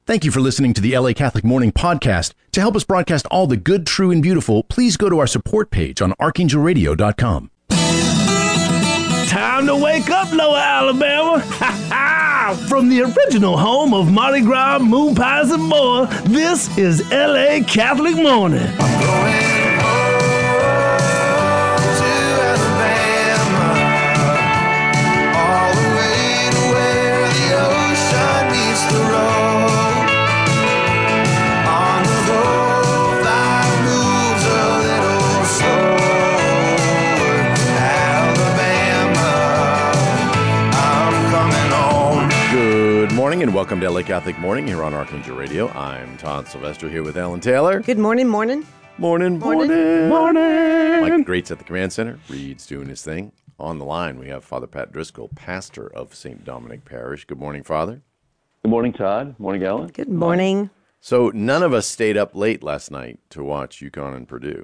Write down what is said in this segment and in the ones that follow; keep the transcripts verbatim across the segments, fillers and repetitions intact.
Thank you for listening to the L A Catholic Morning Podcast. To help us broadcast all the good, true, and beautiful, please go to our support page on archangel radio dot com. Time to wake up, Lower Alabama. Ha ha! From the original home of Mardi Gras, moon pies, and more, this is L A Catholic Morning. And welcome to L A Catholic Morning here on Archangel Radio. I'm Todd Sylvester here with Ellen Taylor. Good morning, morning. Morning, morning, morning. Mike Greats at the command center. Reed's doing his thing. On the line, we have Father Pat Driscoll, pastor of Saint Dominic Parish. Good morning, Father. Good morning, Todd. Morning, Ellen. Good morning. So none of us stayed up late last night to watch UConn and Purdue.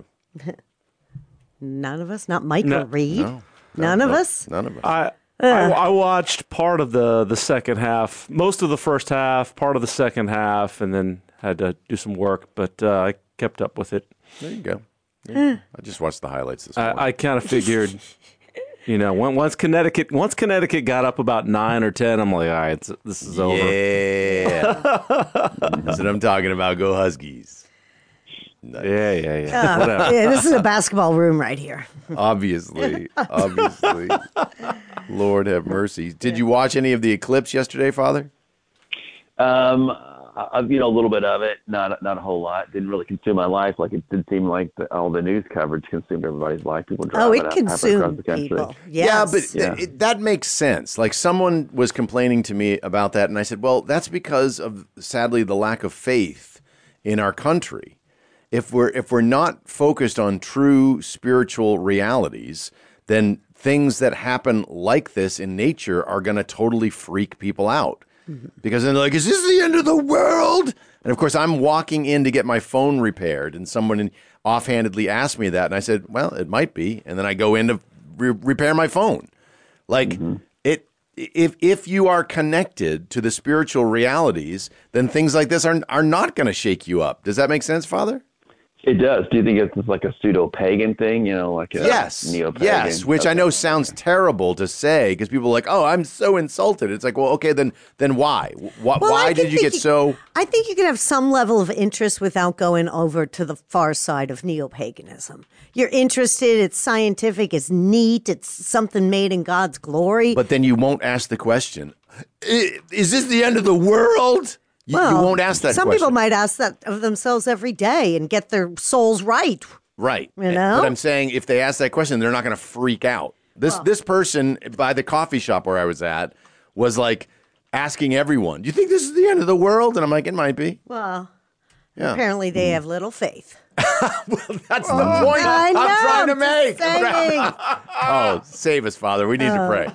None of us? Not Mike No. or Reed? No, None no, of no, us? None of us. I, I I watched part of the, the second half, most of the first half, part of the second half, and then had to do some work, but uh, I kept up with it. There you go. Yeah. I just watched the highlights this morning. I, I kind of figured, you know, when, once Connecticut once Connecticut got up about nine or ten, I'm like, all right, it's, this is over. Yeah. That's what I'm talking about. Go Huskies. Nice. Yeah, yeah, yeah. Whatever. Yeah, this is a basketball room right here. Obviously, obviously. Lord have mercy. Did you watch any of the eclipse yesterday, Father? Um, I, you know, a little bit of it, not not a whole lot. Didn't really consume my life. Like it did seem like the, all the news coverage consumed everybody's life. People Oh, driving it up, halfway across consumed the country. people. Yeah, Yes. but Yeah. th- it, that makes sense. Like someone was complaining to me about that, and I said, well, that's because of, sadly, the lack of faith in our country. If we're if we're not focused on true spiritual realities, then things that happen like this in nature are going to totally freak people out. Mm-hmm. Because then they're like, is this the end of the world? And of course, I'm walking in to get my phone repaired, and someone offhandedly asked me that, and I said, well, it might be. And then I go in to re- repair my phone. Like, mm-hmm. it. If if you are connected to the spiritual realities, then things like this are are not going to shake you up. Does that make sense, Father? It does. Do you think it's like a pseudo-pagan thing, you know, like a yes, neo-pagan? Yes, which okay. I know sounds terrible to say because people are like, oh, I'm so insulted. It's like, well, okay, then then why? Why, Well, I why think did you that get you- so... I think you can have some level of interest without going over to the far side of neo-paganism. You're interested, it's scientific, it's neat, it's something made in God's glory. But then you won't ask the question, "I- is this the end of the world? You, well, you won't ask that some question. people might ask that of themselves every day and get their souls right. Right. You know? But I'm saying if they ask that question, they're not going to freak out. This Well. this person by the coffee shop where I was at was like asking everyone, do you think this is the end of the world? And I'm like, it might be. Well, Yeah. apparently they have little faith. Well, that's the point I know, I'm trying to I'm make. just saying. Oh, save us, Father. We need to pray.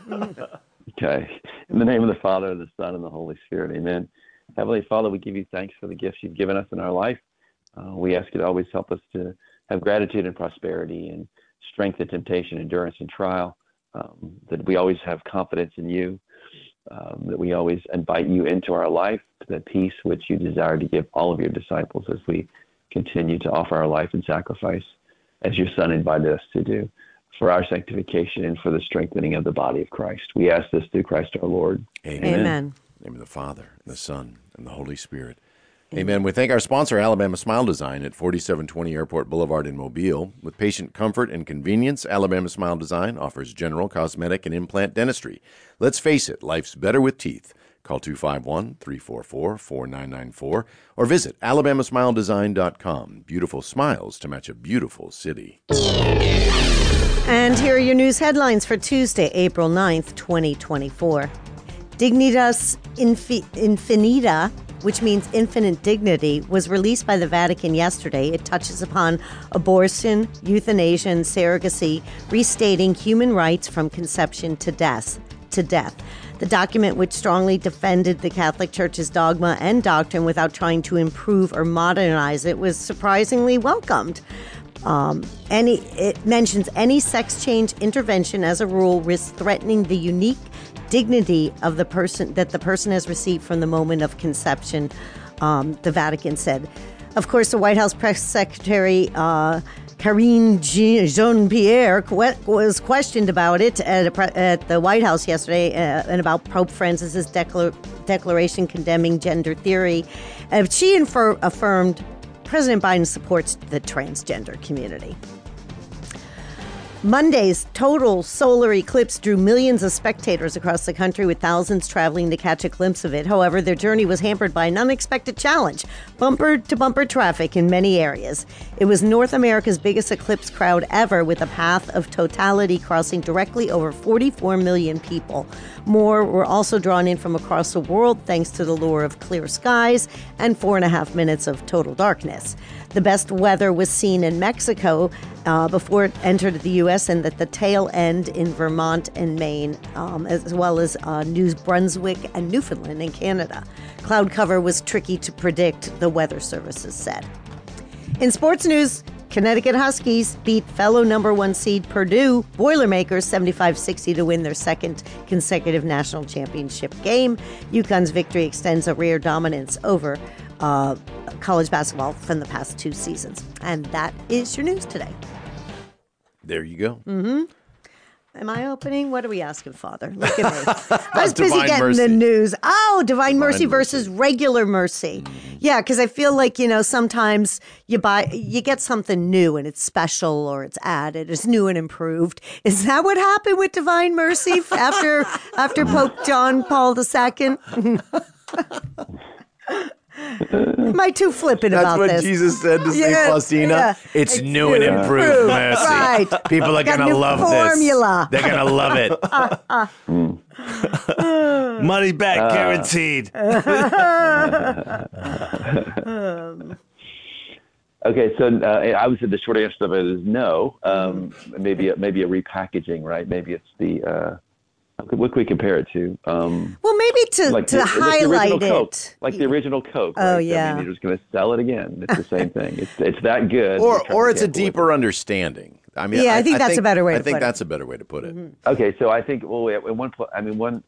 Okay. In the name of the Father, the Son, and the Holy Spirit, amen. Heavenly Father, we give you thanks for the gifts you've given us in our life. Uh, we ask you to always help us to have gratitude and prosperity and strength and temptation, endurance and trial, um, that we always have confidence in you, um, that we always invite you into our life, to the peace which you desire to give all of your disciples as we continue to offer our life and sacrifice as your Son invited us to do for our sanctification and for the strengthening of the body of Christ. We ask this through Christ our Lord. Amen. Amen. In the name of the Father, and the Son, and the Holy Spirit. Amen. We thank our sponsor, Alabama Smile Design, at forty-seven twenty Airport Boulevard in Mobile. With patient comfort and convenience, Alabama Smile Design offers general, cosmetic, and implant dentistry. Let's face it, life's better with teeth. Call two five one, three four four, four nine nine four or visit alabama smile design dot com. Beautiful smiles to match a beautiful city. And here are your news headlines for Tuesday, April ninth, twenty twenty-four. Dignitas Infi- Infinita, which means infinite dignity, was released by the Vatican yesterday. It touches upon abortion, euthanasia, and surrogacy, restating human rights from conception to death. To death. The document, which strongly defended the Catholic Church's dogma and doctrine without trying to improve or modernize it, was surprisingly welcomed. Um, any it mentions any sex change intervention as a rule risks threatening the unique dignity of the person that the person has received from the moment of conception um, the Vatican said. Of course, the White House press secretary, uh, Karine Jean-Pierre, was questioned about it at, a pre- at the White House yesterday uh, and about Pope Francis's declar- declaration condemning gender theory. Uh, she infer- affirmed President Biden supports the transgender community. Monday's total solar eclipse drew millions of spectators across the country, with thousands traveling to catch a glimpse of it. However, their journey was hampered by an unexpected challenge: bumper-to-bumper traffic in many areas. It was North America's biggest eclipse crowd ever, with a path of totality crossing directly over forty-four million people. More were also drawn in from across the world thanks to the lure of clear skies and four and a half minutes of total darkness. The best weather was seen in Mexico uh, before it entered the U S, and at the tail end in Vermont and Maine, um, as well as uh, New Brunswick and Newfoundland in Canada. Cloud cover was tricky to predict, the weather services said. In sports news, Connecticut Huskies beat fellow number one seed Purdue Boilermakers seventy-five sixty to win their second consecutive national championship game. UConn's victory extends a rare dominance over uh, college basketball from the past two seasons. And that is your news today. There you go. Mm-hmm. Am I opening? What are we asking, Father? Look at me. I was busy Divine getting mercy. the news. Oh, Divine, Divine mercy, mercy. versus regular mercy. Mm-hmm. Yeah, because I feel like, you know, sometimes you buy, you get something new and it's special or it's added, it's new and improved. Is that what happened with Divine Mercy after after Pope John Paul the Second? Am I too flippant That's about what this? Jesus said to Saint Yeah, Faustina. yeah. It's, It's new and new and improved improved. mercy. Right. People are Got going to new love formula. this. They're going to love it. Uh, uh. mm. Money back Uh. guaranteed. um. Okay, so uh, I would say the short answer to it is no. Um, mm-hmm. Maybe a, maybe a repackaging, right? Maybe it's the uh, what can we compare it to? Um, well, maybe to, like to the, highlight like it. Coke, like the original Coke. Oh, right? yeah. I mean, you're just going to sell it again. It's the same thing. It's it's that good. Or or it's a deeper understanding. I mean, yeah, I, I think I that's think, a better way I to think put it. that's a better way to put it. Mm-hmm. Okay, so I think well, at one point, I mean, one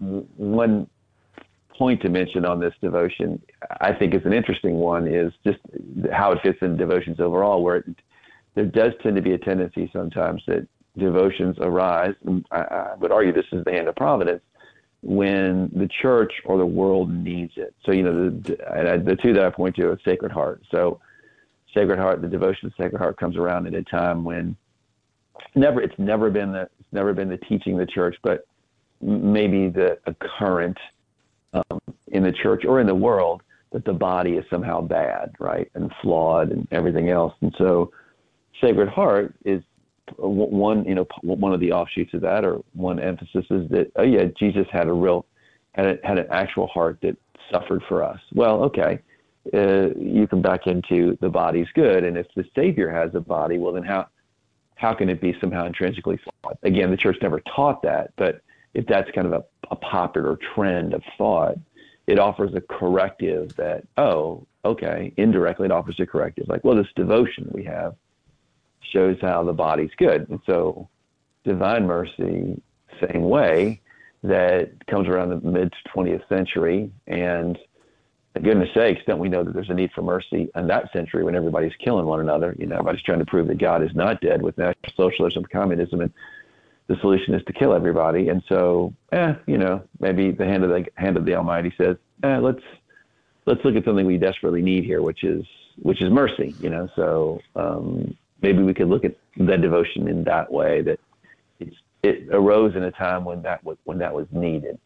one point to mention on this devotion, I think is an interesting one, is just how it fits in devotions overall, where it, there does tend to be a tendency sometimes that devotions arise, and I, I would argue this is the hand of providence, when the church or the world needs it. So, you know, the, the two that I point to are Sacred Heart. So Sacred Heart, the devotion of Sacred Heart comes around at a time when never it's never been the it's never been the teaching of the church, but maybe the a current um, in the church or in the world that the body is somehow bad, right, and flawed and everything else. And so Sacred Heart is one, you know, one of the offshoots of that, or one emphasis is that, oh yeah, Jesus had a real, had, a, had an actual heart that suffered for us. Well, okay, uh, you can back into the body's good, and if the Savior has a body, well then how, how can it be somehow intrinsically flawed? Again, the church never taught that, but if that's kind of a, a popular trend of thought, it offers a corrective that, oh, okay, indirectly it offers a corrective, like, well, this devotion we have shows how the body's good. And so Divine Mercy, same way, that comes around the mid twentieth century. And for goodness sakes, don't we know that there's a need for mercy in that century when everybody's killing one another? You know, everybody's trying to prove that God is not dead with National Socialism, communism, and the solution is to kill everybody. And so, eh, you know, maybe the hand of the hand of the Almighty says, eh, let's let's look at something we desperately need here, which is which is mercy. You know, so um, maybe we could look at that devotion in that way, that it's, it arose in a time when that was, when that was needed.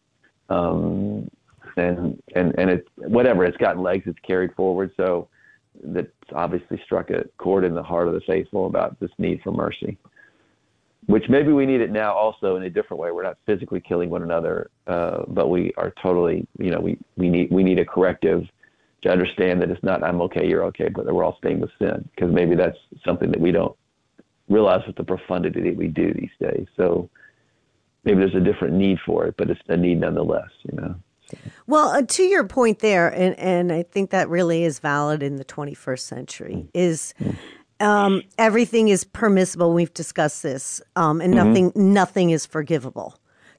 Um, and, and, and it, whatever, it's gotten legs, it's carried forward. So that's obviously struck a chord in the heart of the faithful about this need for mercy, which maybe we need it now also in a different way. We're not physically killing one another, uh, but we are totally, you know, we, we need, we need a corrective to understand that it's not I'm okay, you're okay, but that we're all staying with sin, because maybe that's something that we don't realize with the profundity that we do these days. So maybe there's a different need for it, but it's a need nonetheless, you know. So. Well, uh, to your point there, and, and I think that really is valid in the twenty-first century, is um, everything is permissible. We've discussed this, um, and Mm-hmm. nothing nothing is forgivable.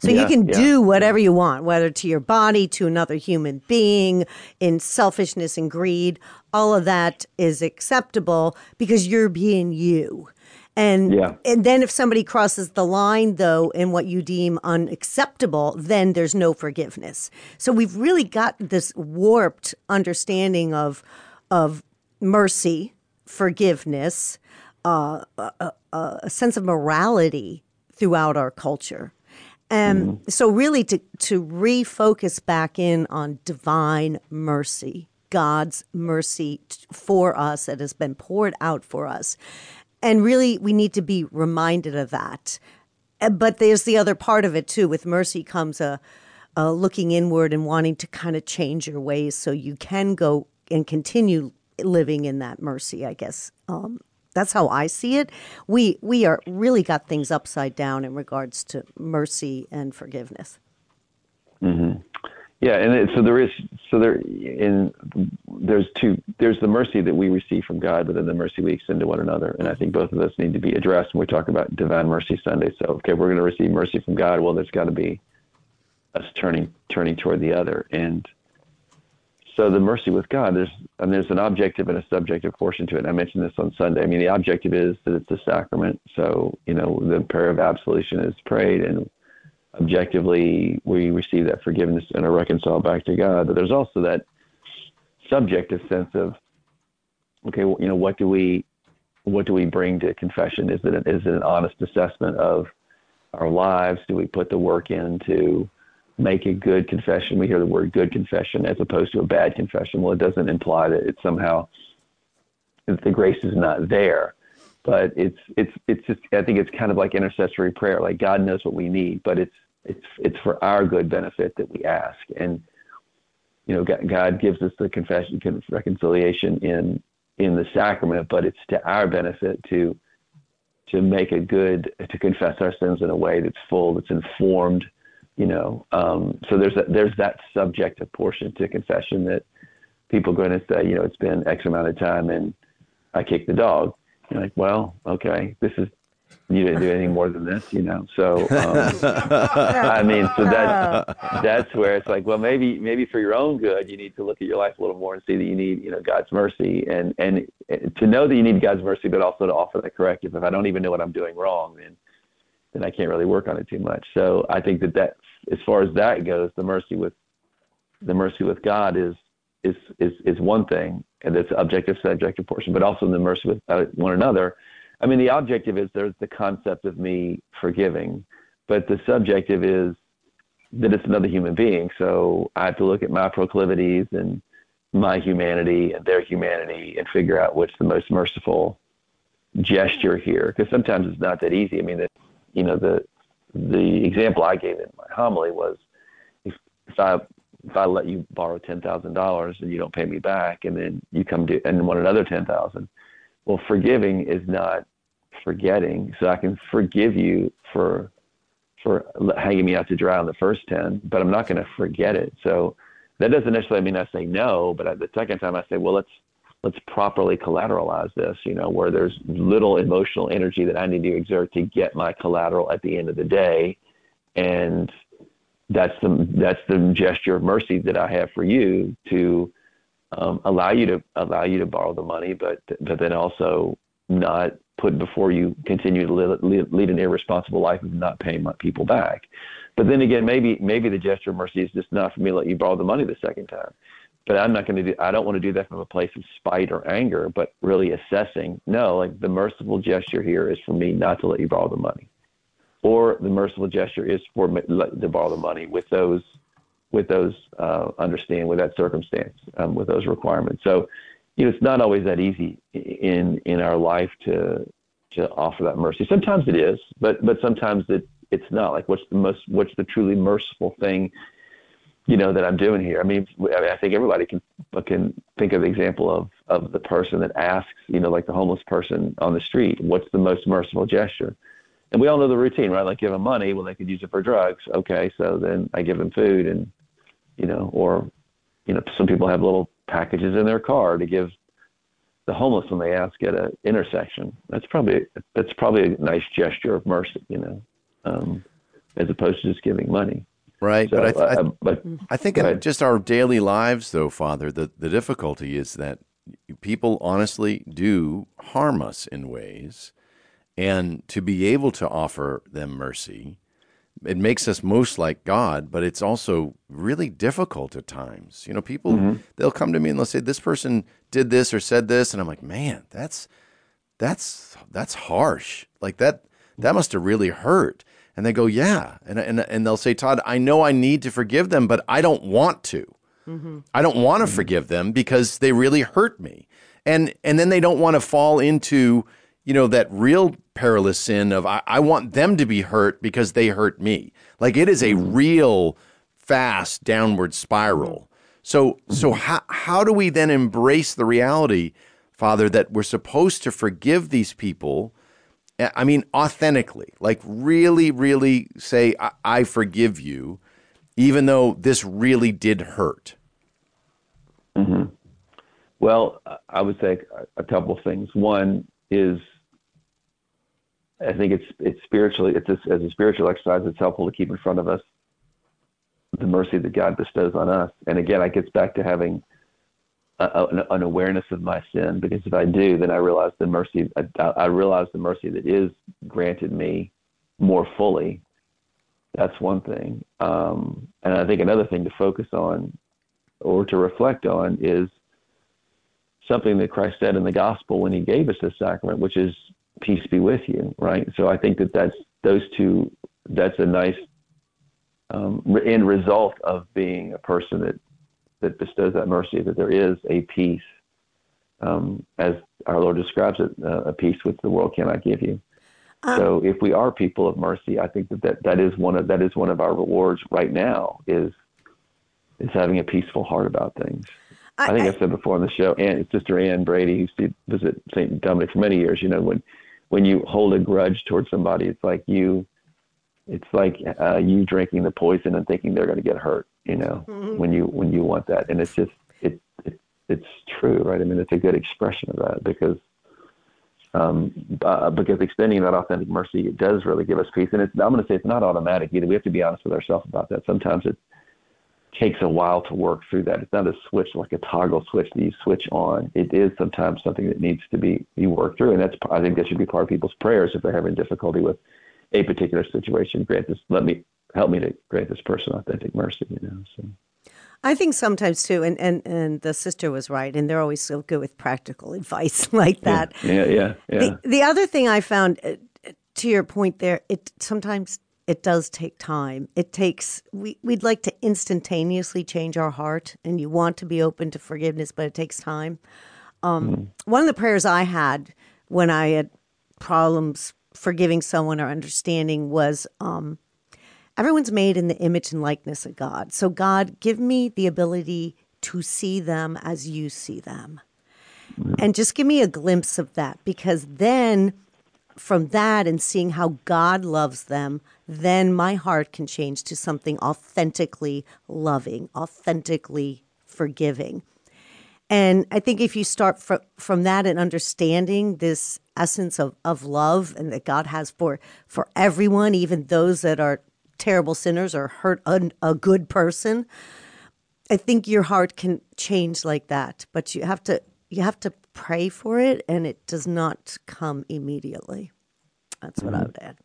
So Yeah, you can yeah. do whatever you want, whether to your body, to another human being, in selfishness and greed. All of that is acceptable because you're being you. And Yeah. and then if somebody crosses the line, though, in what you deem unacceptable, then there's no forgiveness. So we've really got this warped understanding of of mercy, forgiveness, uh, a, a, a sense of morality throughout our culture. And mm-hmm. so really to, to refocus back in on divine mercy, God's mercy for us that has been poured out for us. And really, we need to be reminded of that. But there's the other part of it, too. With mercy comes a, a looking inward and wanting to kind of change your ways so you can go and continue living in that mercy, I guess. Um, that's how I see it. We we are really got things upside down in regards to mercy and forgiveness. Mm-hmm. Yeah, and it, so there is so there in there's two there's the mercy that we receive from God, but then the mercy we extend to one another, and I think both of those need to be addressed when we talk about Divine Mercy Sunday. So, okay, we're going to receive mercy from God. Well, there's got to be us turning turning toward the other, and so the mercy with God, there's and there's an objective and a subjective portion to it. And I mentioned this on Sunday. I mean, the objective is that it's a sacrament, so you know the prayer of absolution is prayed and objectively we receive that forgiveness and are reconciled back to God. But there's also that subjective sense of, okay, well, you know, what do we, what do we bring to confession? Is it, an, is it an honest assessment of our lives? Do we put the work in to make a good confession? We hear the word good confession as opposed to a bad confession. Well, it doesn't imply that it's somehow, that the grace is not there. But it's it's it's just I think it's kind of like intercessory prayer. Like God knows what we need, but it's it's it's for our good benefit that we ask. And you know, God, God gives us the confession, reconciliation in in the sacrament, but it's to our benefit to to make a good to confess our sins in a way that's full, that's informed. You know, um, so there's a, there's that subjective portion to confession that people are going to say, you know, it's been X amount of time and I kicked the dog. You're like, well, okay, this is, you didn't do anything more than this, you know? So, um, I mean, so that, that's where it's like, well, maybe, maybe for your own good, you need to look at your life a little more and see that you need, you know, God's mercy and, and to know that you need God's mercy, but also to offer the corrective. If I don't even know what I'm doing wrong, then, then I can't really work on it too much. So I think that that, as far as that goes, the mercy with, the mercy with God is, is, is, is one thing. And that's the objective, subjective portion, but also the mercy with one another. I mean, the objective is there's the concept of me forgiving, but the subjective is that it's another human being. So I have to look at my proclivities and my humanity and their humanity and figure out what's the most merciful gesture here. Because sometimes it's not that easy. I mean, that, you know, the the example I gave in my homily was if, if I if I let you borrow ten thousand dollars and you don't pay me back, and then you come to and want another ten thousand dollars, well, forgiving is not forgetting. So I can forgive you for for hanging me out to dry on the first ten, but I'm not going to forget it. So that doesn't necessarily mean I say no, but the second time I say, well, let's let's properly collateralize this, you know, where there's little emotional energy that I need to exert to get my collateral at the end of the day, and That's the that's the gesture of mercy that I have for you to um, allow you to allow you to borrow the money, but but then also not put before you continue to live, lead an irresponsible life of not paying my people back. But then again, maybe maybe the gesture of mercy is just not for me to let you borrow the money the second time. But I'm not going to do. I don't want to do that from a place of spite or anger, but really assessing. No, like the merciful gesture here is for me not to let you borrow the money. Or the merciful gesture is for me to borrow the money with those, with those uh, understanding, with that circumstance, um, with those requirements. So, you know, it's not always that easy in in our life to to offer that mercy. Sometimes it is, but but sometimes it it's not. Like, what's the most, what's the truly merciful thing, you know, that I'm doing here? I mean, I, mean, I think everybody can can think of the example of of the person that asks, you know, like the homeless person on the street, what's the most merciful gesture? And we all know the routine, right? Like, give them money, well, they could use it for drugs. Okay, so then I give them food, and, you know, or, you know, some people have little packages in their car to give the homeless when they ask at an intersection. That's probably that's probably a nice gesture of mercy, you know. Um, as opposed to just giving money. Right. So, but I, th- I, uh, but I think go in ahead. just our daily lives, though, Father, the, the difficulty is that people honestly do harm us in ways. And to be able to offer them mercy, it makes us most like God, but it's also really difficult at times. You know, people, Mm-hmm. they'll come to me and they'll say, this person did this or said this. And I'm like, man, that's, that's, that's harsh. Like that, that must have really hurt. And they go, yeah. And, and, and they'll say, Todd, I know I need to forgive them, but I don't want to. Mm-hmm. I don't want to mm-hmm. forgive them because they really hurt me. And, and then they don't want to fall into, you know, that real perilous sin of I, I want them to be hurt because they hurt me. Like it is a real fast downward spiral. So so how how do we then embrace the reality, Father, that we're supposed to forgive these people? I mean, authentically, like really, really say, I, I forgive you, even though this really did hurt. Mm-hmm. Well, I would say a couple of things. One is, I think it's it's spiritually, it's a, as a spiritual exercise, it's helpful to keep in front of us the mercy that God bestows on us. And again, it gets back to having a, a, an awareness of my sin, because if I do, then I realize the mercy, I, I realize the mercy that is granted me more fully. That's one thing. Um, and I think another thing to focus on or to reflect on is something that Christ said in the gospel when he gave us this sacrament, which is peace be with you, right? So I think that that's those two, that's a nice um, end result of being a person that, that bestows that mercy, that there is a peace, um, as our Lord describes it, uh, a peace which the world cannot give you. Um, so if we are people of mercy, I think that, that that is one of that is one of our rewards right now is is having a peaceful heart about things. I, I think I, I've said before on the show, and Sister Ann Brady, who used to visit Saint Dominic for many years, you know, when when you hold a grudge towards somebody, it's like you, it's like uh, you drinking the poison and thinking they're going to get hurt, you know, mm-hmm. when you when you want that, and it's just it, it it's true, right? I mean, it's a good expression of that because um, uh, because extending that authentic mercy, it does really give us peace, and it's I'm going to say it's not automatic either. We have to be honest with ourselves about that. Sometimes it takes a while to work through that. It's not a switch like a toggle switch that you switch on. It is sometimes something that needs to be, be worked through. And that's, I think that should be part of people's prayers if they're having difficulty with a particular situation. Grant this, let me, help me to grant this person authentic mercy, you know, so. I think sometimes too, and, and, and the sister was right, and they're always so good with practical advice like that. Yeah, yeah, yeah. yeah. The, the other thing I found, uh, to your point there, it sometimes it does take time. It takes, we, we'd like to instantaneously change our heart, and you want to be open to forgiveness, but it takes time. Um, mm. One of the prayers I had when I had problems forgiving someone or understanding was, um, everyone's made in the image and likeness of God. So God, give me the ability to see them as you see them. Mm. And just give me a glimpse of that, because then from that and seeing how God loves them, then my heart can change to something authentically loving, authentically forgiving. And I think if you start fr- from that and understanding this essence of, of love and that God has for, for everyone, even those that are terrible sinners or hurt a, a good person, I think your heart can change like that. But you have to you have to pray for it, and it does not come immediately. That's what mm-hmm. I would add.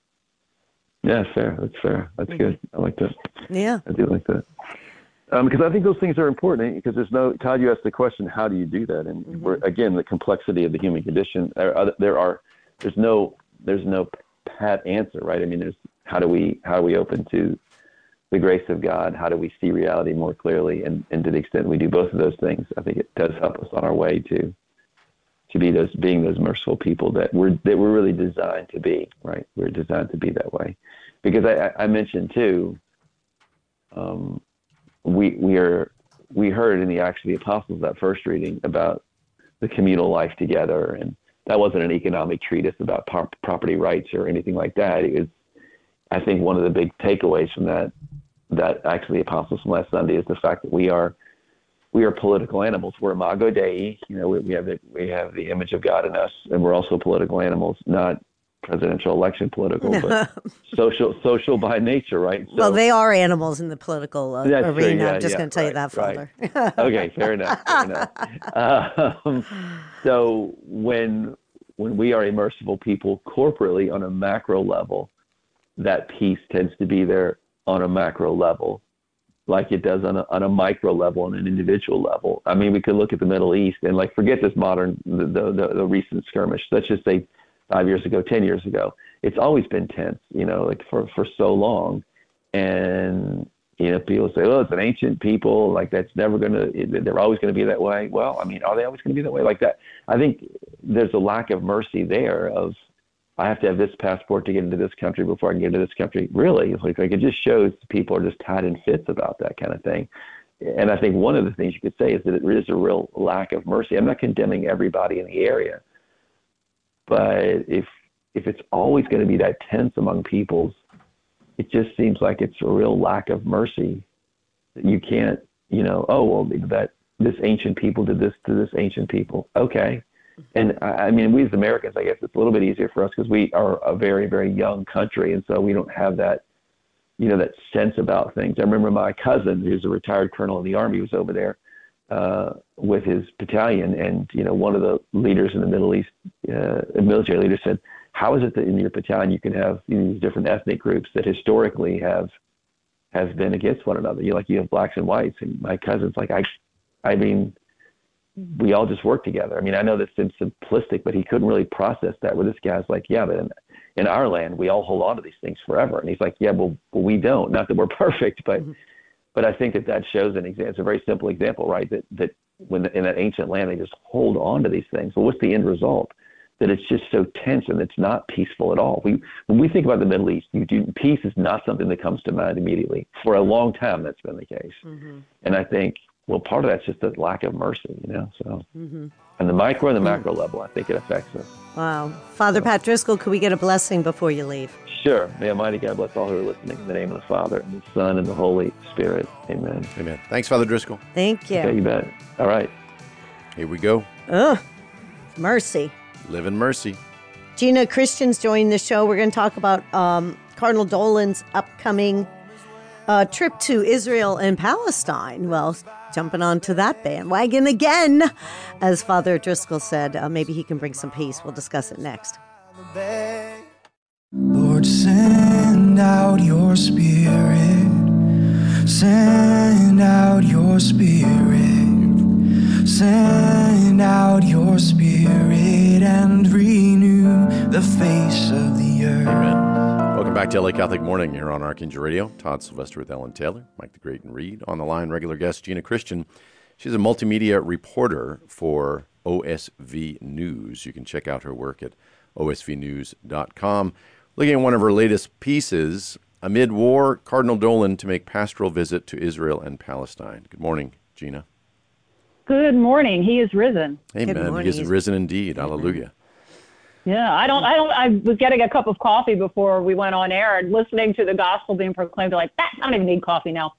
Yeah, fair. That's fair. That's mm-hmm. good. I like that. Yeah. I do like that. Um, because I think those things are important, because there's no, Todd, you asked the question, how do you do that? And mm-hmm. we're, again, the complexity of the human condition, there are, there are, there's no, there's no pat answer, right? I mean, there's, how do we, how are we open to the grace of God? How do we see reality more clearly? And, and to the extent we do both of those things, I think it does help us on our way to, to be those, being those merciful people that we're, that we're really designed to be, right? We're designed to be that way. Because I, I mentioned too, um, we, we are, we heard in the Acts of the Apostles, that first reading, about the communal life together. And that wasn't an economic treatise about par- property rights or anything like that. It was, I think one of the big takeaways from that, that Acts of the Apostles from last Sunday is the fact that we are, we are political animals. We're imago Dei. You know, we, we have the, we have the image of God in us, and we're also political animals, not presidential election political, but social social by nature, right? So, well, they are animals in the political uh, arena. true, yeah, I'm just yeah, going to tell right, you that, Father. Right. Okay, fair enough. Fair enough. Um, so when when we are a merciful people corporately on a macro level, that peace tends to be there on a macro level, like it does on a, on a micro level, on an individual level. I mean, we could look at the Middle East and like forget this modern, the, the, the, the recent skirmish. Let's just say five years ago, ten years ago. It's always been tense, you know, like for, for so long. And, you know, people say, oh, it's an ancient people, like that's never going to, they're always going to be that way. Well, I mean, are they always going to be that way like that? I think there's a lack of mercy there of, I have to have this passport to get into this country before I can get into this country. Really, like, like it just shows people are just tied in fits about that kind of thing. And I think one of the things you could say is that it is a real lack of mercy. I'm not condemning everybody in the area, but if if it's always going to be that tense among peoples, it just seems like it's a real lack of mercy. You can't, you know, oh well, that this ancient people did this to this ancient people. Okay. And I mean, we as Americans, I guess it's a little bit easier for us because we are a very, very young country. And so we don't have that, you know, that sense about things. I remember my cousin, who's a retired colonel in the Army, was over there uh, with his battalion. And, you know, one of the leaders in the Middle East, uh, military leader said, how is it that in your battalion you can have, you know, these different ethnic groups that historically have have been against one another? You like you have blacks and whites. And my cousin's like, I, I mean, we all just work together. I mean, I know that seems simplistic, but he couldn't really process that. Where this guy's like, yeah, but in, in our land, we all hold on to these things forever. And he's like, yeah, well, well we don't. Not that we're perfect, but mm-hmm. but I think that that shows an example. It's a very simple example, right? That that when in that ancient land, they just hold on to these things. Well, what's the end result? That it's just so tense and it's not peaceful at all. We when we think about the Middle East, you do, peace is not something that comes to mind immediately. For a long time, that's been the case. Mm-hmm. And I think, well, part of that's just a lack of mercy, you know. So, mm-hmm. on the micro and the macro level, I think it affects us. Wow, Father so. Pat Driscoll, could we get a blessing before you leave? Sure. May Almighty God bless all who are listening in the name of the Father and the Son and the Holy Spirit. Amen. Amen. Thanks, Father Driscoll. Thank you. Okay, you bet. All right. Here we go. Ugh, mercy. Live in mercy. Gina Christian's joining the show. We're going to talk about um, Cardinal Dolan's upcoming uh, trip to Israel and Palestine. Well, jumping onto that bandwagon again. As Father Driscoll said, uh, maybe he can bring some peace. We'll discuss it next. Lord, send out your Spirit. Send out your Spirit. Send out your Spirit and renew the face of the earth. Amen. Welcome back to L A Catholic Morning here on Archangel Radio. Todd Sylvester with Ellen Taylor, Mike the Great and Reed. On the line, regular guest Gina Christian. She's a multimedia reporter for O S V News. You can check out her work at O S V news dot com. Looking at one of her latest pieces, amid war, Cardinal Dolan to make pastoral visit to Israel and Palestine. Good morning, Gina. Good morning. He is risen. Amen. He is risen indeed. Amen. Hallelujah. Yeah, I don't, I don't, I was getting a cup of coffee before we went on air and listening to the gospel being proclaimed. Like, that, I don't even need coffee now.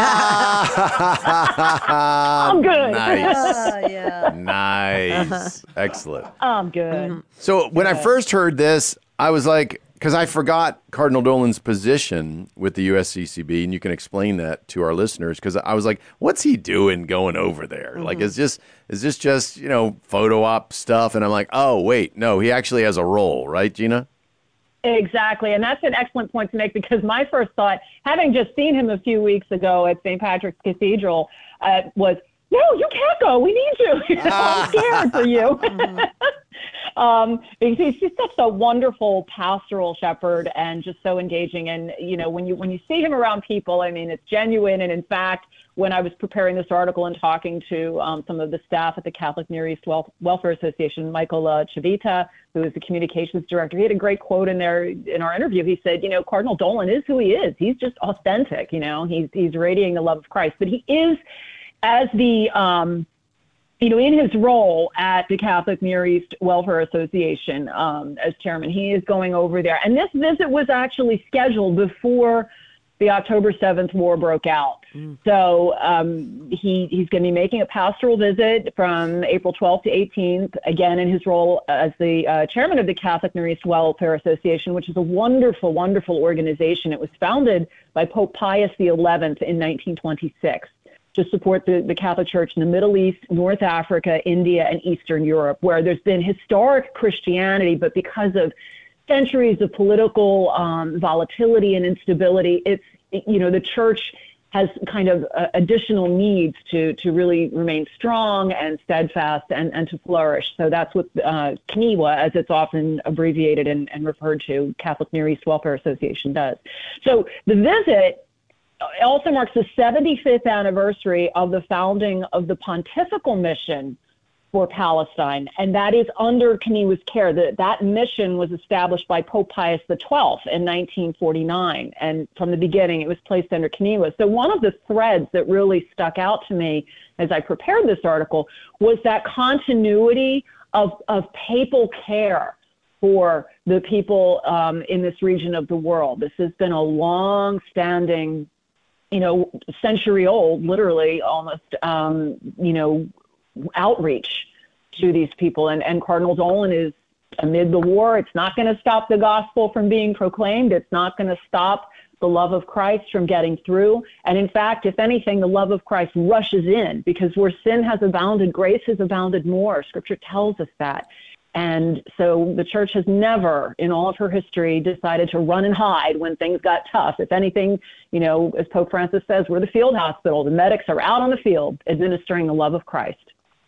I'm good. Nice. Uh, yeah. Nice. Excellent. I'm good. So when good. I first heard this, I was like, because I forgot Cardinal Dolan's position with the U S C C B, and you can explain that to our listeners, because I was like, what's he doing going over there? Mm-hmm. Like, is this, is this just, you know, photo op stuff? And I'm like, oh, wait, no, he actually has a role, right, Gina? Exactly, and that's an excellent point to make, because my first thought, having just seen him a few weeks ago at Saint Patrick's Cathedral, uh, was, no, you can't go. We need you. You know, I'm scared for you. um, because he's just such a wonderful pastoral shepherd and just so engaging. And, you know, when you when you see him around people, I mean, it's genuine. And in fact, when I was preparing this article and talking to um, some of the staff at the Catholic Near East Wel- Welfare Association, Michael uh, Chavita, who is the communications director, he had a great quote in there in our interview. He said, you know, Cardinal Dolan is who he is. He's just authentic, you know, he's, he's radiating the love of Christ. But he is, as the, um, you know, in his role at the Catholic Near East Welfare Association um, as chairman, he is going over there. And this visit was actually scheduled before the October seventh war broke out. Mm. So um, he he's going to be making a pastoral visit from April twelfth to eighteenth, again in his role as the uh, chairman of the Catholic Near East Welfare Association, which is a wonderful, wonderful organization. It was founded by Pope Pius the eleventh in nineteen twenty-six to support the, the Catholic Church in the Middle East, North Africa, India, and Eastern Europe, where there's been historic Christianity, but because of centuries of political um, volatility and instability, it's, you know, the church has kind of uh, additional needs to to really remain strong and steadfast and, and to flourish. So that's what uh, C N E W A, as it's often abbreviated and, and referred to, Catholic Near East Welfare Association, does. So the visit also marks the seventy-fifth anniversary of the founding of the Pontifical Mission for Palestine, and that is under C N E W A's care. That that mission was established by Pope Pius the twelfth in nineteen forty-nine, and from the beginning it was placed under C N E W A. So one of the threads that really stuck out to me as I prepared this article was that continuity of, of papal care for the people um, in this region of the world. This has been a long-standing, you know, century-old, literally almost, um, you know, outreach to these people. And, and Cardinal Dolan is, amid the war, it's not going to stop the gospel from being proclaimed. It's not going to stop the love of Christ from getting through. And in fact, if anything, the love of Christ rushes in, because where sin has abounded, grace has abounded more. Scripture tells us that. And so the church has never, in all of her history, decided to run and hide when things got tough. If anything, you know, as Pope Francis says, we're the field hospital. The medics are out on the field administering the love of Christ.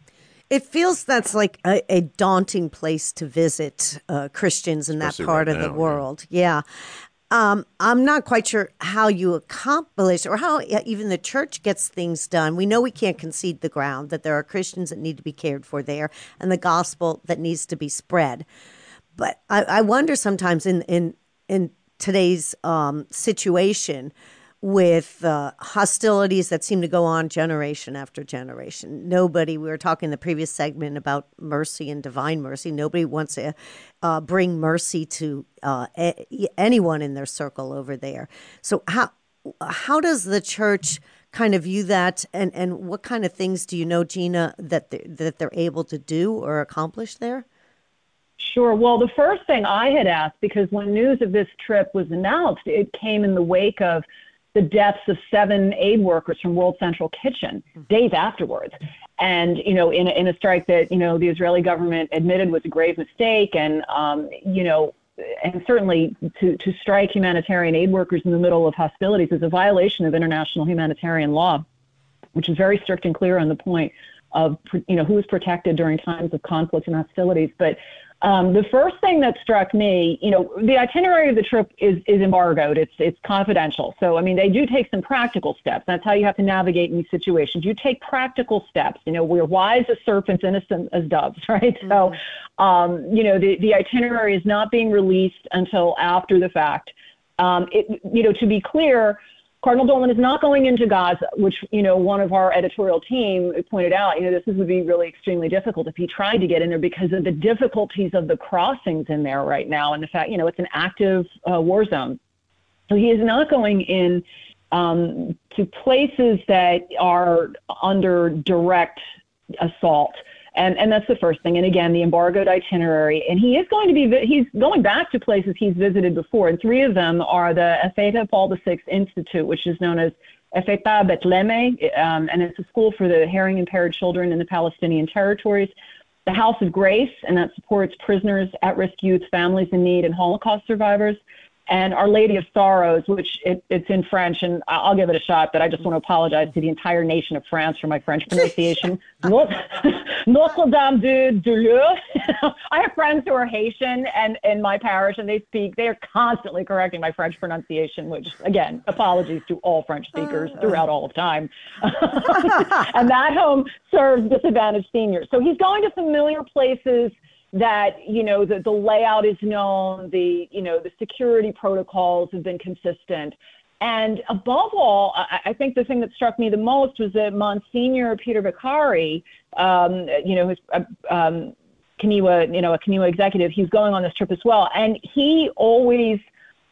It feels that's like a, a daunting place to visit uh, Christians in Especially that part right of now, the world. Yeah. yeah. Um, I'm not quite sure how you accomplish or how even the church gets things done. We know we can't concede the ground, that there are Christians that need to be cared for there and the gospel that needs to be spread. But I, I wonder sometimes in, in, in today's um, situation, with uh, hostilities that seem to go on generation after generation. Nobody, we were talking in the previous segment about mercy and divine mercy. Nobody wants to uh, bring mercy to uh, a- anyone in their circle over there. So how how does the church kind of view that, and, and what kind of things do you know, Gina, that they're, that they're able to do or accomplish there? Sure. Well, the first thing I had asked, because when news of this trip was announced, it came in the wake of the deaths of seven aid workers from World Central Kitchen days afterwards. And, you know, in a, in a strike that, you know, the Israeli government admitted was a grave mistake. And, um, you know, and certainly to, to strike humanitarian aid workers in the middle of hostilities is a violation of international humanitarian law, which is very strict and clear on the point of, you know, who is protected during times of conflict and hostilities. But Um, the first thing that struck me, you know, the itinerary of the trip is, is embargoed. It's it's confidential. So, I mean, they do take some practical steps. That's how you have to navigate in these situations. You take practical steps. You know, we're wise as serpents, innocent as doves, right? Mm-hmm. So, um, you know, the, the itinerary is not being released until after the fact. Um, it, you know, to be clear, Cardinal Dolan is not going into Gaza, which, you know, one of our editorial team pointed out, you know, this would be really extremely difficult if he tried to get in there because of the difficulties of the crossings in there right now and the fact, you know, it's an active uh, war zone. So he is not going in um, to places that are under direct assault. And and that's the first thing. And again, the embargoed itinerary. And he is going to be, he's going back to places he's visited before. And three of them are the Ephrata Paul the Sixth Institute, which is known as Ephrata Bethlehem, um, and it's a school for the hearing-impaired children in the Palestinian territories. The House of Grace, and that supports prisoners, at-risk youth, families in need, and Holocaust survivors. And Our Lady of Sorrows, which it, it's in French, and I'll give it a shot, but I just want to apologize to the entire nation of France for my French pronunciation. Notre Dame de, de Lourdes. I have friends who are Haitian and in my parish, and they speak, they are constantly correcting my French pronunciation, which, again, apologies to all French speakers throughout all of time. And that home serves disadvantaged seniors. So he's going to familiar places that, you know, the, the layout is known, the, you know, the security protocols have been consistent. And above all, I, I think the thing that struck me the most was that Monsignor Peter Vicari, um, you know, who's uh, um, C N E W A, you know, a C N E W A executive, he's going on this trip as well. And he always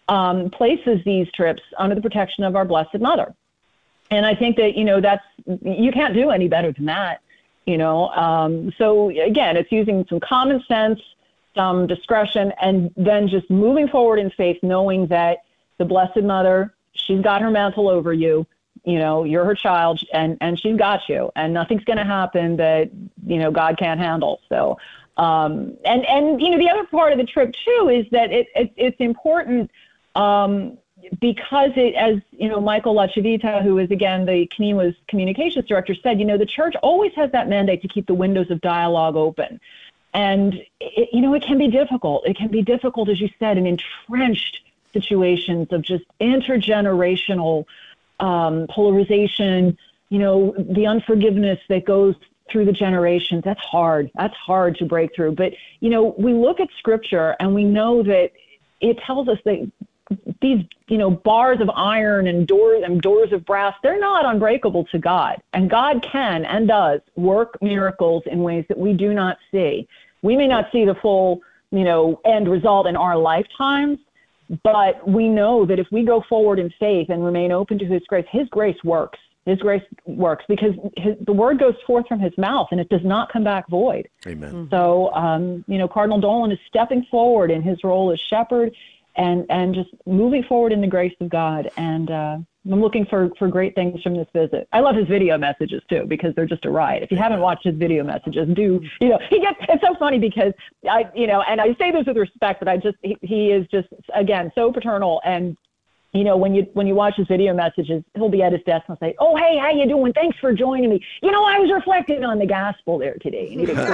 um, places these trips under the protection of our Blessed Mother. And I think that, you know, that's, you can't do any better than that, you know. Um, so, again, it's using some common sense, some discretion, and then just moving forward in faith, knowing that the Blessed Mother, she's got her mantle over you. You know, you're her child, and, and she's got you, and nothing's going to happen that, you know, God can't handle. So, um, and, and, you know, the other part of the trip, too, is that it, it it's important um, because it, as, you know, Michael Lachavita, who is, again, the C N E Wa's communications director, said, you know, the church always has that mandate to keep the windows of dialogue open. And, it, you know, it can be difficult. It can be difficult, as you said, in entrenched situations of just intergenerational um, polarization, you know, the unforgiveness that goes through the generations. That's hard. That's hard to break through. But, you know, we look at Scripture and we know that it tells us that these, you know, bars of iron and doors and doors of brass, they're not unbreakable to God. And God can and does work miracles in ways that we do not see. We may not see the full, you know, end result in our lifetimes, but we know that if we go forward in faith and remain open to his grace, his grace works. His grace works because his, the word goes forth from his mouth and it does not come back void. Amen. Mm-hmm. So, um, you know, Cardinal Dolan is stepping forward in his role as shepherd and, and just moving forward in the grace of God. And uh, I'm looking for, for great things from this visit. I love his video messages, too, because they're just a riot. If you haven't watched his video messages, do, you know, he gets, it's so funny because I, you know, and I say this with respect, but I just, he, he is just, again, so paternal. And, you know, when you, when you watch his video messages, he'll be at his desk and say, oh, hey, how you doing? Thanks for joining me. You know, I was reflecting on the gospel there today. You know,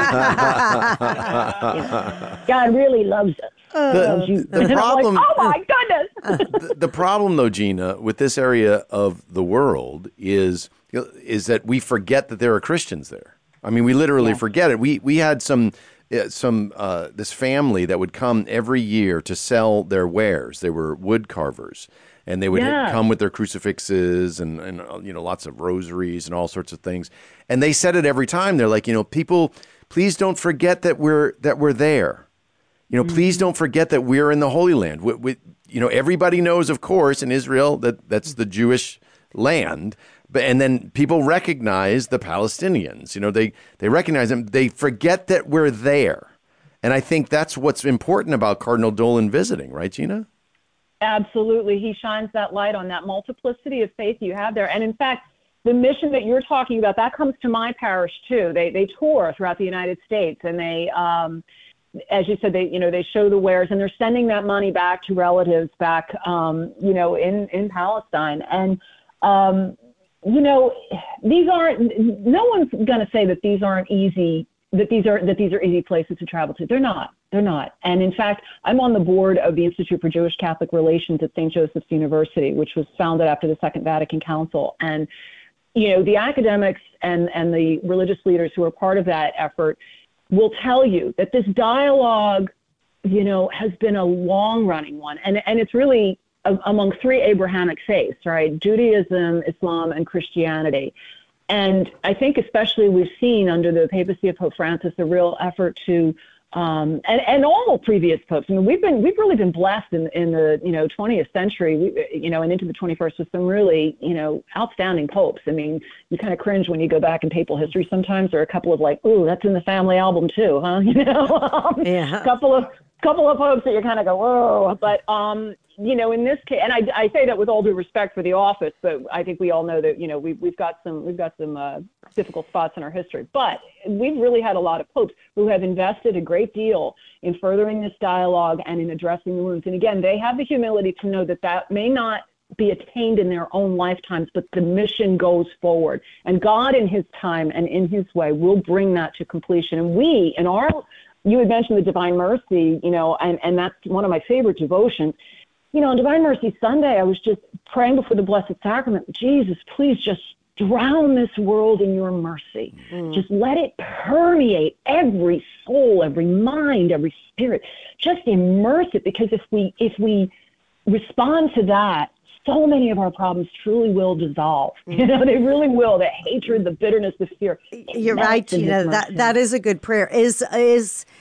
God really loves us. The, you. the And I'm problem, like, oh my goodness. the, the problem, though, Gina, with this area of the world is is that we forget that there are Christians there. I mean, we literally yeah. forget it. We we had some uh, some uh, this family that would come every year to sell their wares. They were wood carvers, and they would yeah. come with their crucifixes and and uh, you know, lots of rosaries and all sorts of things. And they said it every time. They're like, you know, people, please don't forget that we're that we're there. You know, please don't forget that we're in the Holy Land. We, we, you know, everybody knows, of course, in Israel that that's the Jewish land. But and then people recognize the Palestinians. You know, they they recognize them. They forget that we're there. And I think that's what's important about Cardinal Dolan visiting, right, Gina? Absolutely. He shines that light on that multiplicity of faith you have there. And in fact, the mission that you're talking about, that comes to my parish, too. They they tour throughout the United States, and they um, as you said, they, you know, they show the wares and they're sending that money back to relatives back, um, you know, in, in Palestine. And, um, you know, these aren't, no one's going to say that these aren't easy, that these are, that these are easy places to travel to. They're not, they're not. And in fact, I'm on the board of the Institute for Jewish Catholic Relations at Saint Joseph's University, which was founded after the Second Vatican Council. And, you know, the academics and, and the religious leaders who are part of that effort will tell you that this dialogue, you know, has been a long-running one. And, and it's really a, among three Abrahamic faiths, right? Judaism, Islam, and Christianity. And I think especially we've seen under the papacy of Pope Francis a real effort to, um, and, and all previous popes. I mean, we've been, we've really been blessed in, in the, you know, twentieth century, we, you know, and into the twenty-first with some really, you know, outstanding popes. I mean, you kind of cringe when you go back in papal history sometimes. There are a couple of like, ooh, that's in the family album too, huh? You know, um, yeah. couple of, couple of popes that you kind of go, whoa. But, um, you know, in this case, and I, I say that with all due respect for the office, but I think we all know that, you know, we've, we've got some, we've got some uh, difficult spots in our history, but we've really had a lot of popes who have invested a great deal in furthering this dialogue and in addressing the wounds. And again, they have the humility to know that that may not be attained in their own lifetimes, but the mission goes forward. And God in his time and in his way will bring that to completion. And we, in our, you had mentioned the Divine Mercy, you know, and, and that's one of my favorite devotions. You know, on Divine Mercy Sunday, I was just praying before the Blessed Sacrament, Jesus, please just drown this world in your mercy. Mm. Just let it permeate every soul, every mind, every spirit. Just immerse it, because if we if we respond to that, so many of our problems truly will dissolve. Mm. You know, they really will. The hatred, the bitterness, the fear. You're right, Gina. That that is a good prayer. Is is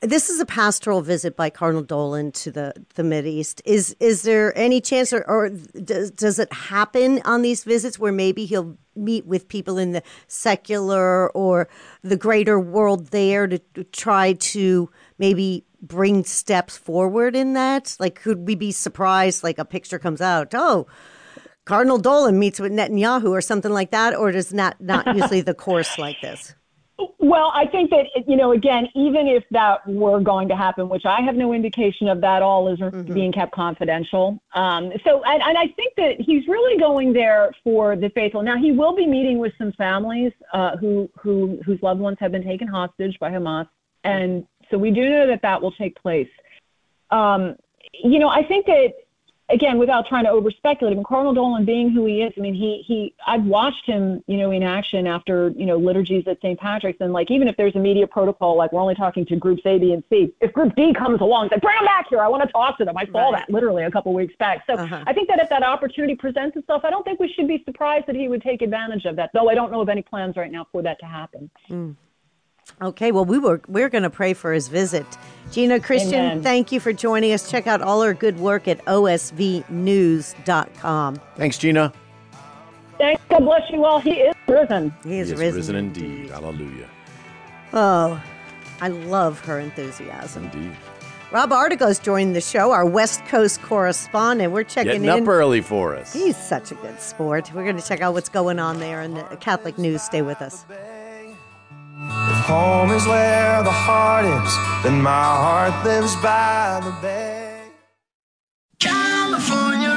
This is a pastoral visit by Cardinal Dolan to the, the Mideast. Is is there any chance, or, or does, does it happen on these visits where maybe he'll meet with people in the secular or the greater world there to, to try to maybe bring steps forward in that? Like, could we be surprised, like a picture comes out, oh, Cardinal Dolan meets with Netanyahu or something like that, or does not not usually the course like this? Well, I think that, you know, again, even if that were going to happen, which I have no indication of that all is mm-hmm. being kept confidential. Um, so, and, and I think that he's really going there for the faithful. Now, he will be meeting with some families uh, who, who whose loved ones have been taken hostage by Hamas. And so we do know that that will take place. Um, you know, I think that, again, without trying to over speculate, I mean, Cardinal Dolan being who he is, I mean, he, he, I've watched him, you know, in action after, you know, liturgies at Saint Patrick's. And like, even if there's a media protocol, like we're only talking to groups A, B, and C, if group D comes along, it's like, bring them back here. I want to talk to them. I saw right. that literally a couple weeks back. So uh-huh. I think that if that opportunity presents itself, I don't think we should be surprised that he would take advantage of that, though I don't know of any plans right now for that to happen. Mm. Okay, well, we were, we're going to pray for his visit. Gina Christian, Amen. Thank you for joining us. Check out all her good work at O S V news dot com. Thanks, Gina. Thanks. God bless you all. He is risen. He is, he is risen. risen indeed. Hallelujah. Oh, I love her enthusiasm. Indeed. Rob Artigo's joined the show, our West Coast correspondent. We're checking Getting in. Getting up early for us. He's such a good sport. We're going to check out what's going on there in the Catholic news. Stay with us. If home is where the heart is, then my heart lives by the bay. California.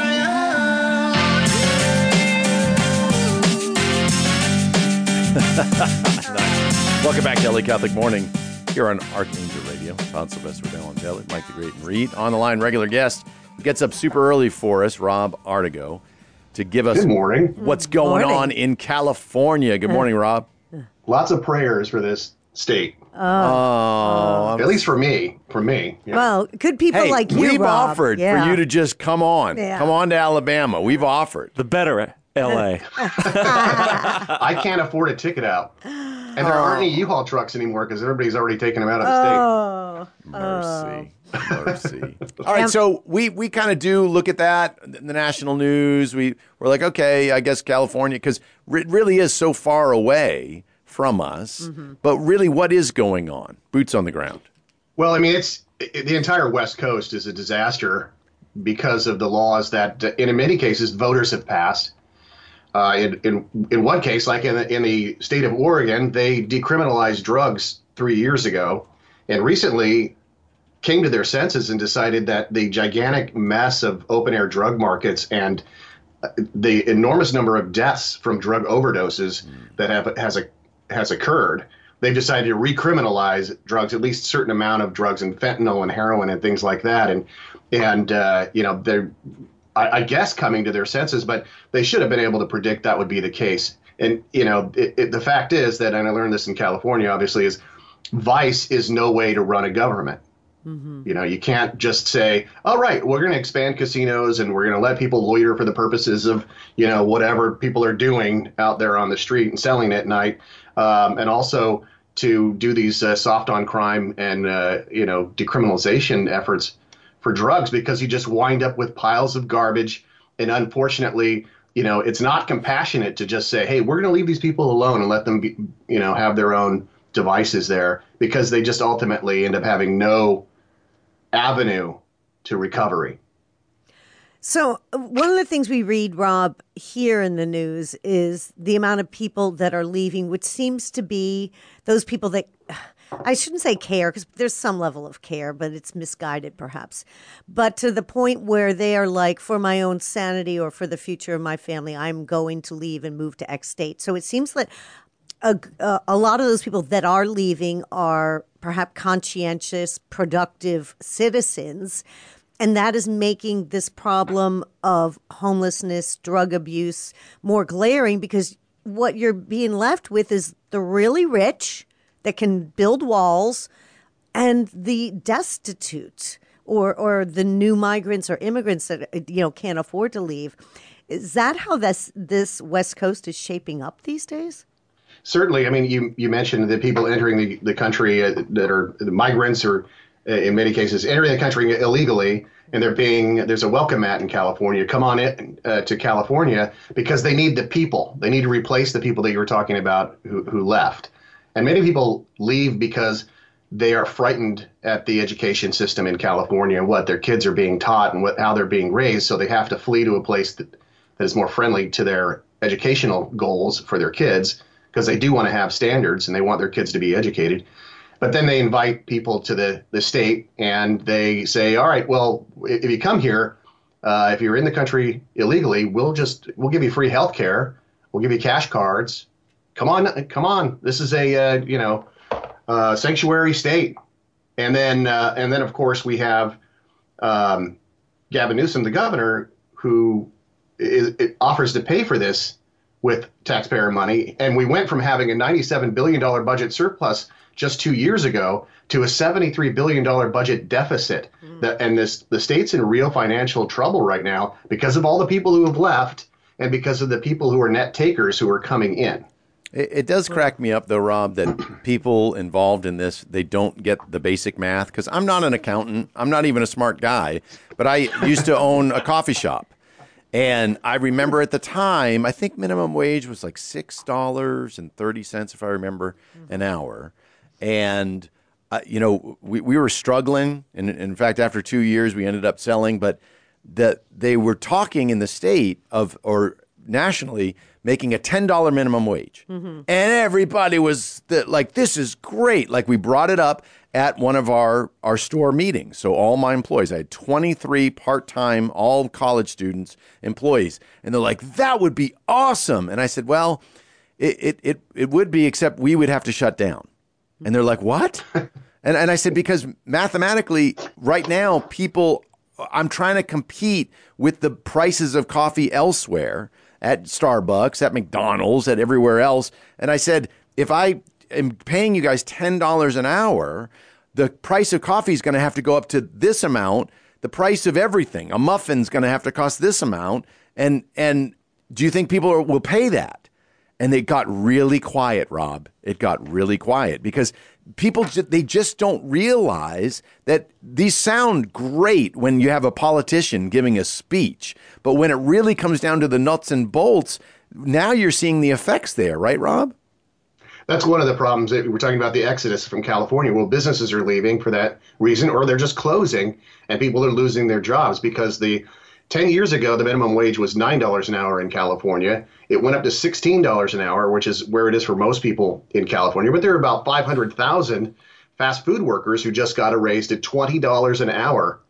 Nice. Welcome back to L A Catholic Morning here on Archangel Radio. Todd Sylvester, Valentelli, Mike the Great, and Reed. On the line, regular guest, gets up super early for us, Rob Artigo, to give us Good morning. what's going morning. on in California. Good morning, Rob. Lots of prayers for this state. Oh, oh at least for me. For me. Yeah. Well, good people hey, like you, we've Rob. offered yeah. for you to just come on. Yeah. Come on to Alabama. We've offered. The better L A. I can't afford a ticket out. And there oh. aren't any U-Haul trucks anymore because everybody's already taken them out of the oh. state. Mercy. Oh. Mercy. All right, so we, we kind of do look at that, the national news. We, we're like, okay, I guess California, because it really is so far away from us. Mm-hmm. But really, what is going on? Boots on the ground. Well, I mean, it's it, the entire West Coast is a disaster because of the laws that, uh, in many cases, voters have passed. Uh, in, in in one case, like in the, in the state of Oregon, they decriminalized drugs three years ago, and recently came to their senses and decided that the gigantic mess of open-air drug markets and the enormous number of deaths from drug overdoses mm. that have has a has occurred, they've decided to recriminalize drugs, at least a certain amount of drugs, and fentanyl and heroin and things like that. And and uh, you know they're I, I guess coming to their senses, but they should have been able to predict that would be the case. And you know it, it, the fact is that, and I learned this in California, obviously, is vice is no way to run a government. Mm-hmm. You know, you can't just say, all right, we're going to expand casinos and we're going to let people loiter for the purposes of, you know, whatever people are doing out there on the street and selling at night. Um, and also to do these uh, soft on crime and, uh, you know, decriminalization efforts for drugs, because you just wind up with piles of garbage. And unfortunately, you know, it's not compassionate to just say, hey, we're going to leave these people alone and let them, be, you know, have their own devices there, because they just ultimately end up having no avenue to recovery. So one of the things we read, Rob, here in the news is the amount of people that are leaving, which seems to be those people that, I shouldn't say care, because there's some level of care, but it's misguided perhaps. But to the point where they are like, for my own sanity or for the future of my family, I'm going to leave and move to X state. So it seems that A, uh, a lot of those people that are leaving are perhaps conscientious, productive citizens, and that is making this problem of homelessness, drug abuse more glaring, because what you're being left with is the really rich that can build walls and the destitute or or the new migrants or immigrants that, you know, can't afford to leave. Is that how this this West Coast is shaping up these days? certainly, I mean, you, you mentioned the people entering the, the country uh, that are the migrants or uh, in many cases entering the country illegally, and they're being, there's a welcome mat in California. Come on in uh, to California because they need the people. They need to replace the people that you were talking about who, who left. And many people leave because they are frightened at the education system in California and what their kids are being taught and what, how they're being raised. So they have to flee to a place that, that is more friendly to their educational goals for their kids, because they do want to have standards and they want their kids to be educated. But then they invite people to the, the state and they say, all right, well, if you come here, uh, if you're in the country illegally, we'll just, we'll give you free health care. We'll give you cash cards. Come on, come on. This is a, uh, you know, uh, sanctuary state. And then, uh, and then of course we have um, Gavin Newsom, the governor, who is, it offers to pay for this with taxpayer money. And we went from having a ninety-seven billion dollars budget surplus just two years ago to a seventy-three billion dollars budget deficit. Mm. The, and this, the state's in real financial trouble right now because of all the people who have left and because of the people who are net takers who are coming in. It, it does crack me up, though, Rob, that people involved in this, they don't get the basic math. Because I'm not an accountant. I'm not even a smart guy. But I used to own a coffee shop. And I remember at the time, I think minimum wage was like six dollars and thirty cents, if I remember, an hour. And, uh, you know, we, we were struggling. And in fact, after two years, we ended up selling. But that they were talking in the state of, or nationally, making a ten dollars minimum wage. Mm-hmm. And everybody was the, like, this is great. Like, we brought it up at one of our, our store meetings. So all my employees, I had twenty-three part-time, all college students, employees. And they're like, that would be awesome. And I said, well, it it it, it would be, except we would have to shut down. And they're like, what? and, and I said, because mathematically, right now, people, I'm trying to compete with the prices of coffee elsewhere, at Starbucks, at McDonald's, at everywhere else. And I said, if I am paying you guys ten dollars an hour, the price of coffee is going to have to go up to this amount. The price of everything, a muffin's going to have to cost this amount. And and do you think people are, will pay that? And they got really quiet, Rob. It got really quiet because people, they just don't realize that these sound great when you have a politician giving a speech. But when it really comes down to the nuts and bolts, now you're seeing the effects there, right, Rob? That's one of the problems. That we're talking about the exodus from California. Well, businesses are leaving for that reason, or they're just closing, and people are losing their jobs because the ten years ago, the minimum wage was nine dollars an hour in California. It went up to sixteen dollars an hour, which is where it is for most people in California. But there are about five hundred thousand fast food workers who just got a raise to twenty dollars an hour.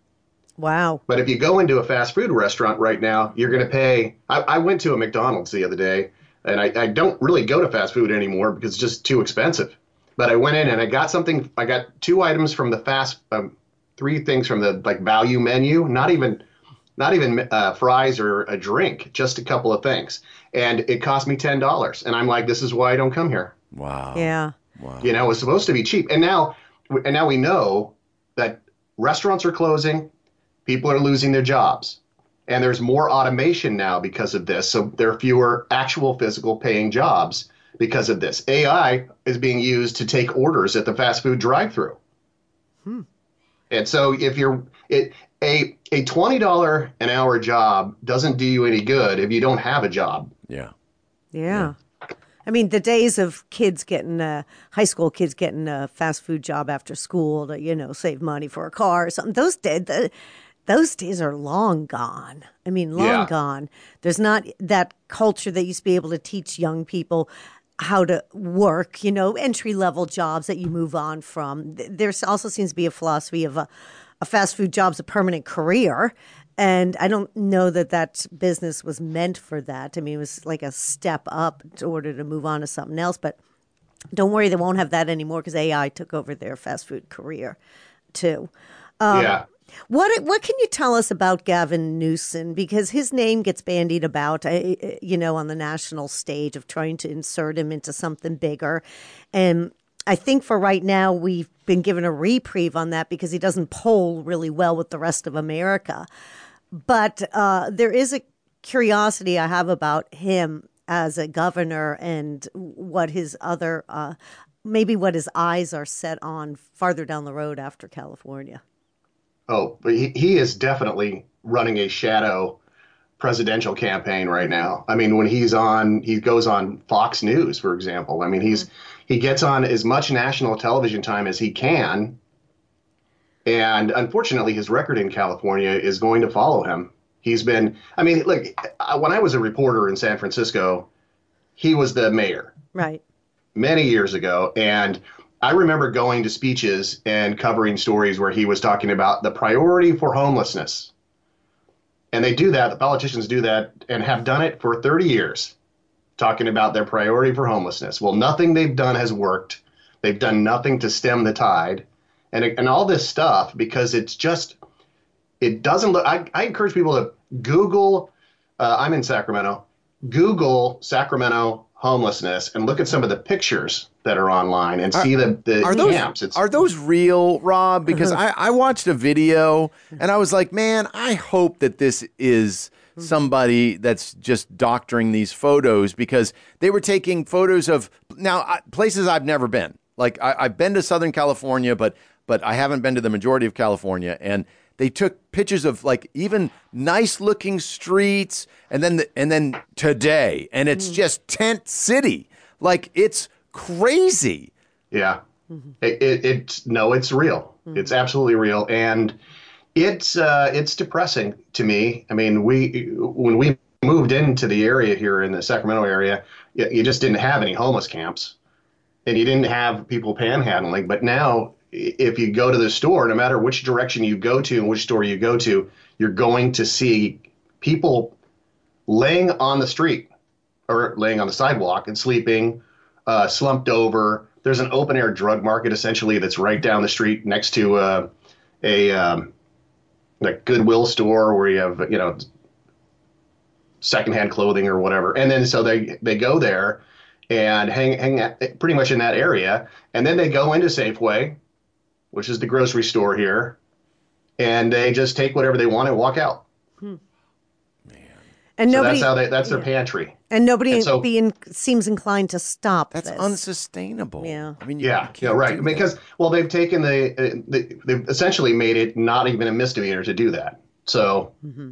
Wow. But if you go into a fast food restaurant right now, you're going to pay. I, I went to a McDonald's the other day, and I, I don't really go to fast food anymore because it's just too expensive. But I went in and I got something. I got two items from the fast, um, three things from the like value menu, not even Not even uh, fries or a drink, just a couple of things. And it cost me ten dollars. And I'm like, this is why I don't come here. Wow. Yeah. Wow. You know, it was supposed to be cheap. And now, and now we know that restaurants are closing. People are losing their jobs. And there's more automation now because of this. So there are fewer actual physical paying jobs because of this. A I is being used to take orders at the fast food drive-thru. Hmm. And so if you're it, a a twenty dollars an hour job doesn't do you any good if you don't have a job. Yeah. Yeah. yeah. I mean, the days of kids getting, uh, high school kids getting a fast food job after school to, you know, save money for a car or something, those days, the, those days are long gone. I mean, long yeah. gone. There's not that culture that used to be able to teach young people how to work, you know, entry-level jobs that you move on from. There also seems to be a philosophy of a, a fast food job's a permanent career. And I don't know that that business was meant for that. I mean, it was like a step up in order to move on to something else. But don't worry, they won't have that anymore because A I took over their fast food career, too. Um, yeah. What what can you tell us about Gavin Newsom? Because his name gets bandied about, you know, on the national stage of trying to insert him into something bigger. And I think for right now, we've been given a reprieve on that because he doesn't poll really well with the rest of America. But uh, there is a curiosity I have about him. as a governor and what his other, uh, maybe what his eyes are set on farther down the road after California. Oh, but he, he is definitely running a shadow presidential campaign right now. I mean, when he's on, he goes on Fox News, for example. I mean, he's he gets on as much national television time as he can. And unfortunately, his record in California is going to follow him. He's been, I mean, look, when I was a reporter in San Francisco, he was the mayor. Right. Many years ago. And I remember going to speeches and covering stories where he was talking about the priority for homelessness. And they do that, the politicians do that and have done it for thirty years, talking about their priority for homelessness. Well, nothing they've done has worked. They've done nothing to stem the tide. And, and all this stuff, because it's just, it doesn't look, I, I encourage people to Google, uh, I'm in Sacramento, Google Sacramento homelessness and look at some of the pictures that are online and see the, the are those, camps. It's, are those real, Rob? Because I, I watched a video and I was like, man, I hope that this is somebody that's just doctoring these photos, because they were taking photos of now I, places I've never been. Like I, I've been to Southern California, but but I haven't been to the majority of California. And they took pictures of like even nice looking streets, and then the, and then today, and it's mm. just tent city. Like it's crazy. Yeah, mm-hmm. it, it, it's no, it's real. Mm-hmm. It's absolutely real, and it's uh, it's depressing to me. I mean, we when we moved into the area here in the Sacramento area, you, you just didn't have any homeless camps, and you didn't have people panhandling. But now, if you go to the store, no matter which direction you go to and which store you go to, you're going to see people laying on the street or laying on the sidewalk and sleeping, uh, slumped over. There's an open air drug market essentially that's right down the street next to uh, a um, like Goodwill store where you have, you know, secondhand clothing or whatever. And then so they, they go there and hang, hang at, pretty much in that area. And then they go into Safeway, which is the grocery store here, and they just take whatever they want and walk out. Hmm. Man. And so nobody, that's how they, that's yeah. their pantry. And nobody and so, being, seems inclined to stop That's this. unsustainable. Yeah. I mean, you, yeah, you yeah, right. Because, well, they've taken the, uh, the, they've essentially made it not even a misdemeanor to do that. So. Mm-hmm.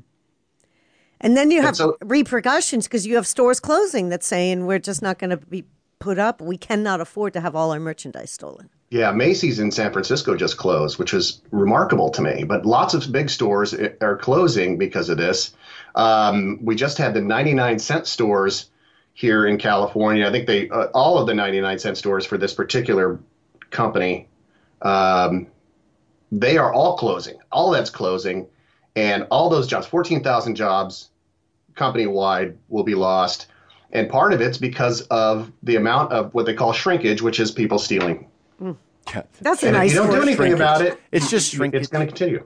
And then you have so, repercussions because you have stores closing that's saying we're just not going to be put up. We cannot afford to have all our merchandise stolen. Yeah, Macy's in San Francisco just closed, which was remarkable to me. But lots of big stores are closing because of this. Um, we just had the ninety-nine cent stores here in California. I think they uh, all of the ninety-nine cent stores for this particular company, um, they are all closing. All that's closing. And all those jobs, fourteen thousand jobs company-wide will be lost. And part of it's because of the amount of what they call shrinkage, which is people stealing. Mm. That's a and nice if you don't word. do anything Shrinkage. about it, It's just shrinkage. It's going to continue.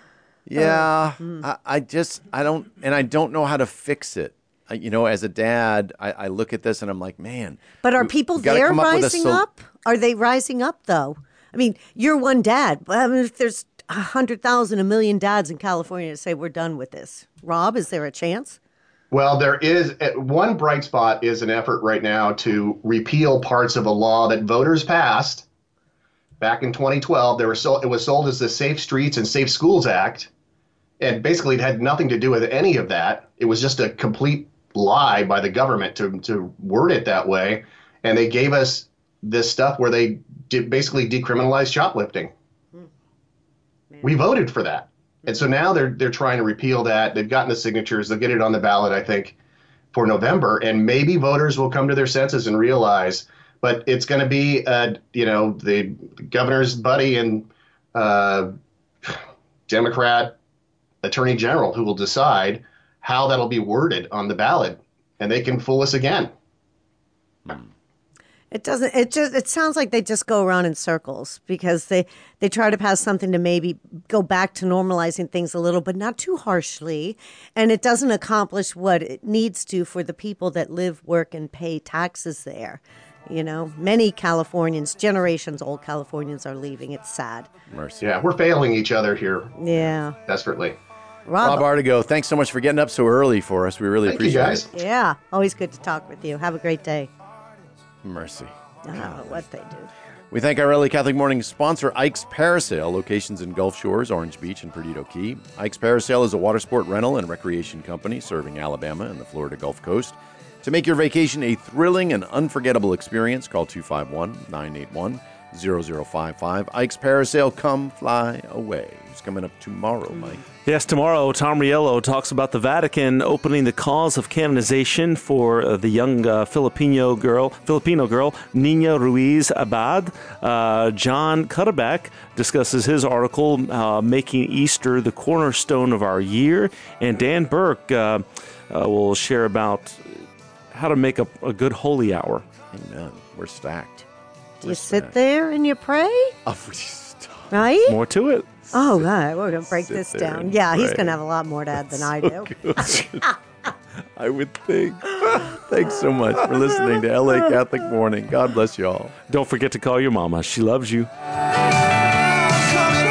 Yeah, Oh. Mm. I, I just I don't, and I don't know how to fix it. I, you know, as a dad, I, I look at this and I'm like, man. But are we- people we gotta there come up with a rising sol- up? Are they rising up though? I mean, you're one dad. But I mean, if there's a hundred thousand, a million dads in California to say we're done with this, Rob, is there a chance? Well, there is one bright spot is an effort right now to repeal parts of a law that voters passed back in twenty twelve. There were so, it was sold as the Safe Streets and Safe Schools Act. And basically it had nothing to do with any of that. It was just a complete lie by the government to, to word it that way. And they gave us this stuff where they did basically decriminalized shoplifting. Hmm. We voted for that. And so now they're they're trying to repeal that. They've gotten the signatures. They'll get it on the ballot, I think, for November. And maybe voters will come to their senses and realize. But it's going to be, uh, you know, the governor's buddy and uh, Democrat attorney general who will decide how that'll be worded on the ballot. And they can fool us again. It doesn't. It just. It sounds like they just go around in circles because they they try to pass something to maybe go back to normalizing things a little, but not too harshly, and it doesn't accomplish what it needs to for the people that live, work, and pay taxes there. You know, many Californians, generations old Californians, are leaving. It's sad. Mercy. Yeah, we're failing each other here Yeah. desperately. Rob. Rob Artigo, thanks so much for getting up so early for us. We really Thank you, appreciate guys. it. Yeah, always good to talk with you. Have a great day. Mercy. I don't know what they do. We thank our L A Catholic Morning sponsor, Ike's Parasail, locations in Gulf Shores, Orange Beach, and Perdido Key. Ike's Parasail is a water sport rental and recreation company serving Alabama and the Florida Gulf Coast. To make your vacation a thrilling and unforgettable experience, call two five one, nine eight one, zero zero five five. Ike's Parasail, come fly away. It's coming up tomorrow, Mike. Yes, tomorrow, Tom Riello talks about the Vatican opening the cause of canonization for uh, the young uh, Filipino girl, Filipino girl, Nina Ruiz Abad. Uh, John Cutterback discusses his article, uh, Making Easter the Cornerstone of Our Year. And Dan Burke uh, uh, will share about how to make a, a good holy hour. Amen. We're stacked. Do you sit there and you pray? Oh, stop. Right? More to it. Oh, God, we're going to break Sit this there down. and Yeah, he's pray. going to have a lot more to add than I do. I would think. Thanks so much for listening to L A Catholic Morning. God bless you all. Don't forget to call your mama. She loves you. Coming